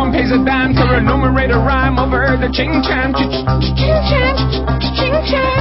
one pays a dime to enumerate a rhyme over the ching cham, ching cham, ching cham.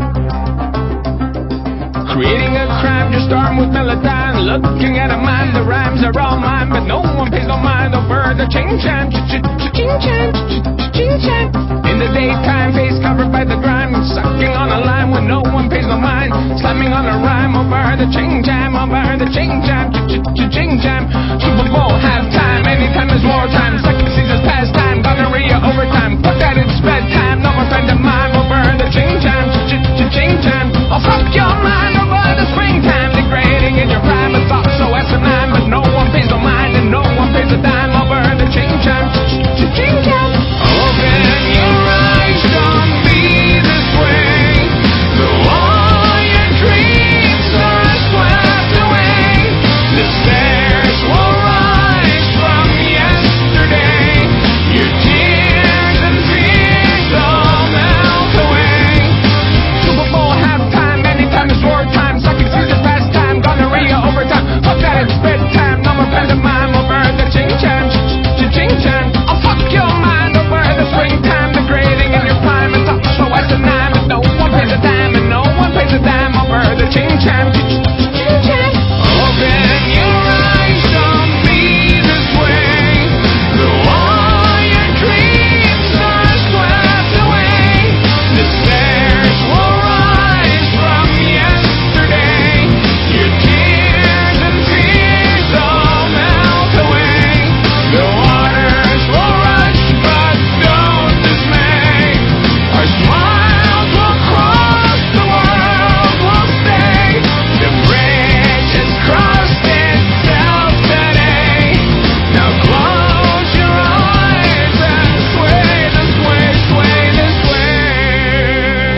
Creating a crime just armed with melodyne, looking at a mime, the rhymes are all mine, but no one pays no mind over the ching cham, ching cham, ching cham. In the daytime, face covered by the grime, sucking on a lime when no one pays no mind, slamming on a rhyme over the ching jam, over the ching jam, ching jam. Super Bowl halftime, anytime is wartime, second season's pastime, gonorrhea overtime, put that it's bedtime, no more friend of mine over the ching jam, ching jam. I'll fuck your mind over the springtime, degrading in your prime, it's all so asinine, but no one pays no mind and no one pays a dime over the ching jam, ching jam. Open your eyes, don't be this way, though all your dreams are swept away, the stairs will rise from yesterday, your tears and fears all melt away. Super Bowl halftime, anytime is wartime, second season pastime, gonorrhea overtime, fuck that it's bedtime, no more pantomime over the ching jam, ching jam. I'll fuck your mind over the springtime, degrading in your prime, it's all so asinine, but no one pays a dime and no one pays a dime over the ching jam, ching jam. Open your eyes, don't be this way, though all your dreams are swept away, the stairs will rise from yesterday, your tears and fears all melt away, the waters will rush but don't dismay, our smiles will cross, the world will stay, the bridge has crossed itself today, now close your eyes and sway this way, sway this way.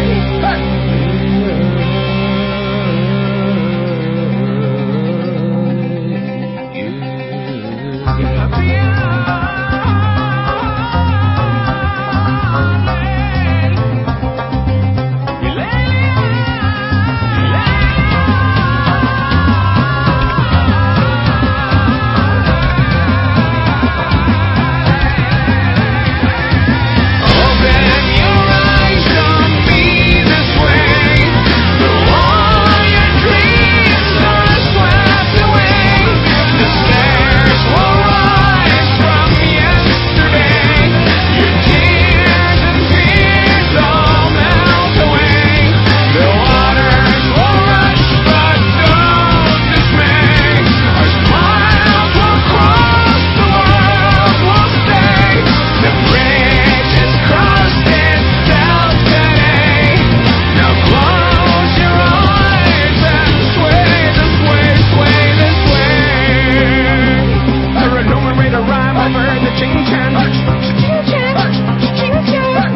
Open your eyes, don't be this way, though all your dreams are swept away, the stairs will rise from yesterday, your tears and fears all melt away, the waters will rush but don't dismay, our smiles will cross, the world will stay, the bridge has crossed itself today, now close your eyes and sway this way, sway this way. To enumerate a rhyme over the ching chan, ching chan, ching chan.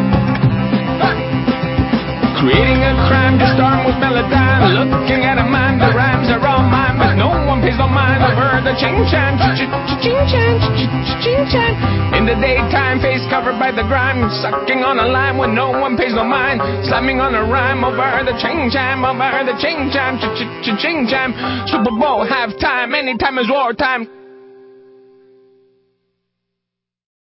Creating a crime just armed with melodyne, looking at a mime, the rhymes are all mine, but no one pays no mind over the ching chan, ching chan, ching chan. In the daytime, face covered by the grime, sucking on a lime when no one pays no mind, slamming on a rhyme over the ching jam, over the ching jam, ching jam. Super Bowl halftime, anytime is wartime.